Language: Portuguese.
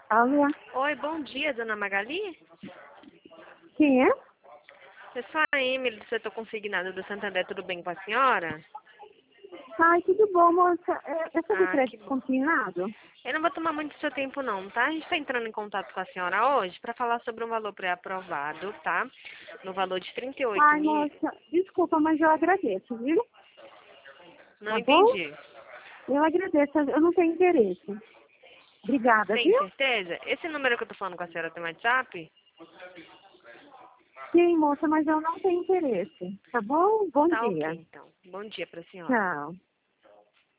Alô? Oi, bom dia, dona Magali. Quem é? Eu sou a Emily do setor consignado do Santander, tudo bem com a senhora? Ai, tudo bom, moça. É sobre Ah, que crédito bom. consignado? Eu não vou tomar muito do seu tempo não, tá? A gente está entrando em contato com a senhora hoje para falar sobre um valor pré-aprovado, tá? No valor de 38 Ai, mil. moça, desculpa, mas eu agradeço, viu? Não Tá bom? entendi. Eu agradeço, eu não tenho interesse. Obrigada, Tem viu? certeza? Esse número que eu tô falando com a senhora tem WhatsApp? Sim, moça, mas eu não tenho interesse. Tá bom? Bom Tá ok, dia. então. Bom dia pra senhora. Tchau.